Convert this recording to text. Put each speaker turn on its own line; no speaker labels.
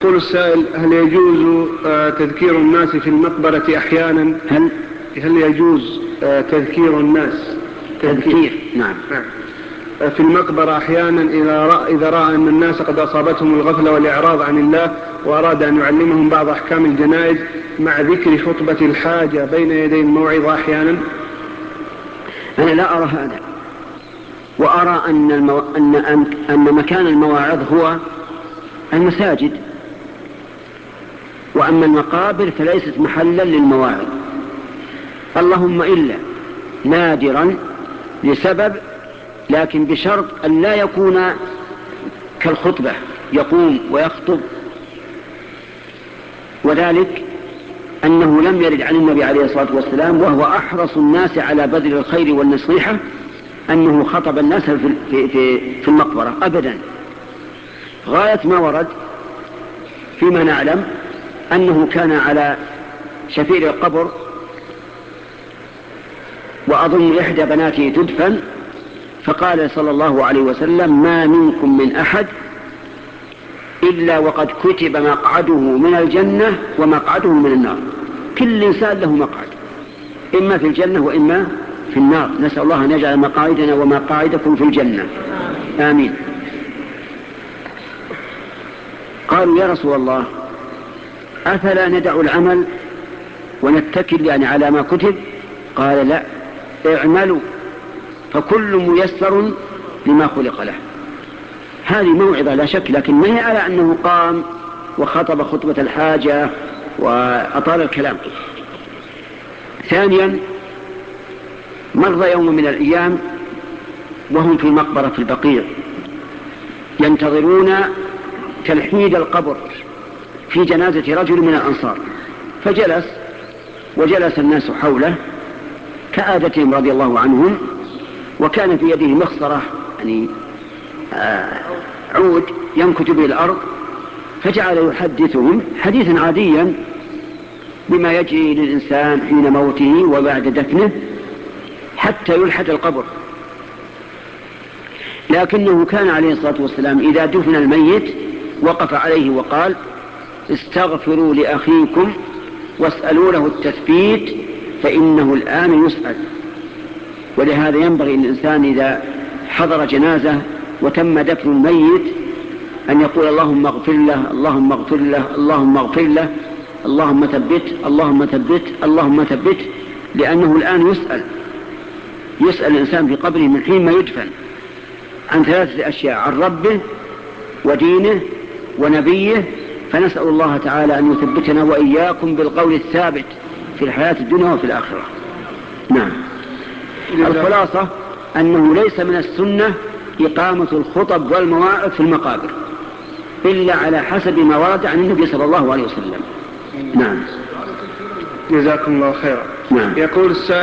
يقول السائل: هل يجوز تذكير الناس في المقبرة أحيانا؟ هل يجوز تذكير الناس
نعم
في المقبرة أحيانا إذا رأى أن الناس قد أصابتهم الغفلة والإعراض عن الله وأراد أن يعلمهم بعض أحكام الجنائز مع ذكر خطبة الحاجة بين يدي الموعظة أحيانا؟
أنا لا أرى هذا، وأرى أن مكان المواعظ هو المساجد، وأما المقابر فليست محلا للمواعظ، اللهم إلا نادرا لسبب، لكن بشرط أن لا يكون كالخطبة يقوم ويخطب، وذلك أنه لم يرد عن النبي عليه الصلاة والسلام وهو أحرص الناس على بذل الخير والنصيحة أنه خطب الناس في المقبرة أبدا. غاية ما ورد فيما نعلم أنه كان على شفير القبر، وأظن إحدى بناته تدفن، فقال صلى الله عليه وسلم: ما منكم من أحد إلا وقد كتب مقعده من الجنة ومقعده من النار. كل إنسان له مقعد، إما في الجنة وإما في النار. نسأل الله أن يجعل مقاعدنا ومقاعدكم في الجنة، آمين. قالوا: يا رسول الله، أفلا ندع العمل ونتكل على ما كتب؟ قال: لا، اعملوا فكل ميسر لما خلق له. هذه موعظة لا شك، لكن ما هي على أنه قام وخطب خطبة الحاجة وأطال الكلام. ثانيا، مر يوم من الأيام وهم في المقبرة في البقيع ينتظرون تلحيد القبر في جنازة رجل من الأنصار، وجلس الناس حوله كعادتهم رضي الله عنهم، وكان في يده مخصرة عود ينكت به الأرض، فجعل يحدثهم حديثا عاديا بما يجري للإنسان حين موته وبعد دفنه حتى يلحد القبر. لكنه كان عليه الصلاة والسلام إذا دفن الميت وقف عليه وقال: استغفروا لأخيكم واسألوا له التثبيت فإنه الآن يسأل. ولهذا ينبغي الإنسان إذا حضر جنازة وتم دفن الميت أن يقول: اللهم اغفر له، اللهم اغفر له، اللهم اغفر له، اللهم ثبت، اللهم ثبت، اللهم ثبت، لأنه الآن يسأل الإنسان في قبره من حين ما يدفن عن 3 أشياء: عن ربه ودينه ونبيه. فنسأل الله تعالى أن يثبتنا وإياكم بالقول الثابت في الحياة الدنيا وفي الآخرة. نعم. الخلاصة أنه ليس من السنة إقامة الخطب والمواعظ في المقابر إلا على حسب ما ورد عن النبي صلى الله عليه وسلم. نعم.
جزاكم الله خيرا.
نعم.
يقول السائل: